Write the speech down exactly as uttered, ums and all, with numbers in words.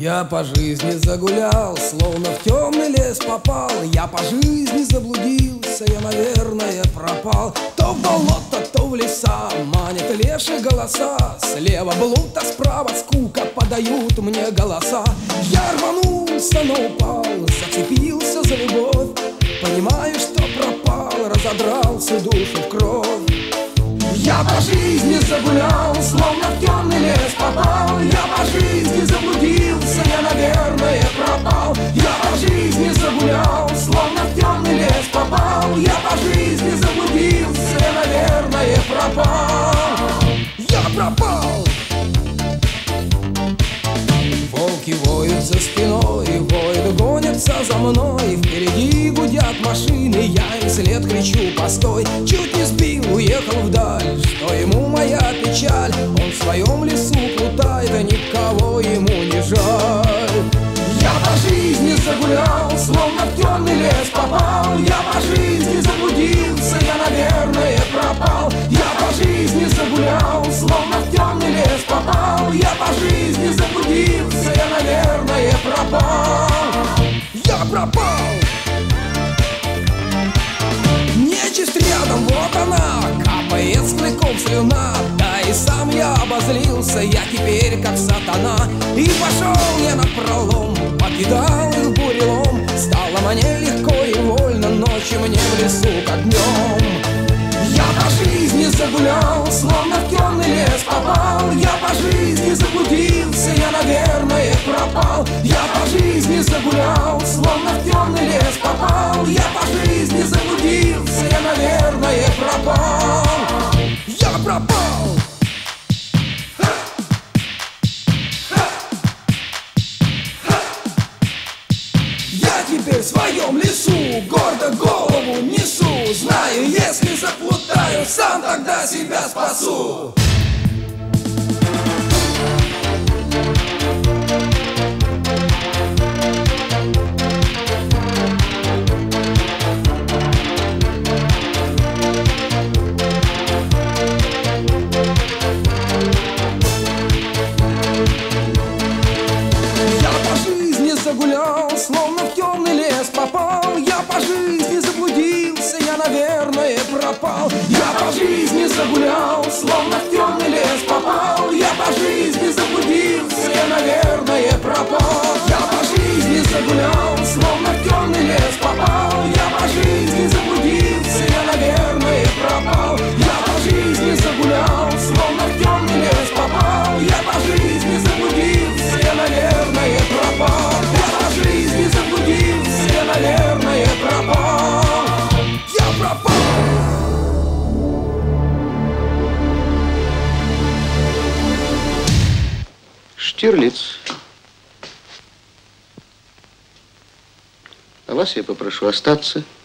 Я по жизни загулял, словно в темный лес попал. Я по жизни заблудился, я, наверное, пропал. То в болото, то в леса манят леши голоса. Слева блуд, а справа скука подают мне голоса. Я рванулся, но упал, зацепился за любовь. Понимаю, что пропал, разодрался душу в кровь. Я по жизни загулял, словно в темный лес попал. Я по жизни заблудился, я, наверное, пропал. Я по жизни загулял, словно в темный лес попал. Я по жизни заблудился, я, наверное, пропал. Я пропал. Волки воют за спиной, воют, гонятся за мной. Впереди гудят машины, я им вслед кричу: постой! Чуть не сбил, уехал вдаль, что ему моя печаль? Он в своем лесу плутает, а никого ему не жаль. Я по жизни загулял, словно в темный лес попал. Я по жизни заблудился, я, наверное, пропал. Я по жизни загулял, словно в темный лес попал. Я по жизни заблудился, я, наверное, пропал. Я пропал. Нечисть рядом, вот она, капает с клыков слюна. Да и сам я обозлился, я теперь как сатана. И пошел я напролом, покидал их бурелом. Стало мне легко и вольно, ночью мне в лесу как днем. Я по жизни загулял, словно в темный лес попал. Я по жизни заблудился, я, наверное, пропал. Я по жизни загулял, словно в темный лес попал. Я по жизни заблудился, я, наверное, пропал. Я пропал. Я теперь в своем лесу гордо голову несу. Знаю, если заплутаю, сам тогда себя спасу. Загулял, словно в темный лес попал. Я по жизни заблудился, я, наверное, пропал. Я по жизни загулял, словно в темный лес попал. Я по жизни заблудился, я, наверное, пропал. Я по жизни загулял, словно в темный лес попал. Я по жизни заблудился, я, наверное, пропал. Я по жизни загулял, словно в темный лес попал. Я по жизни заблудился, я, наверное, пропал. Я по жизни заблудился, я, наверное, пропал. Я пропал. Штирлиц. А вас я попрошу остаться.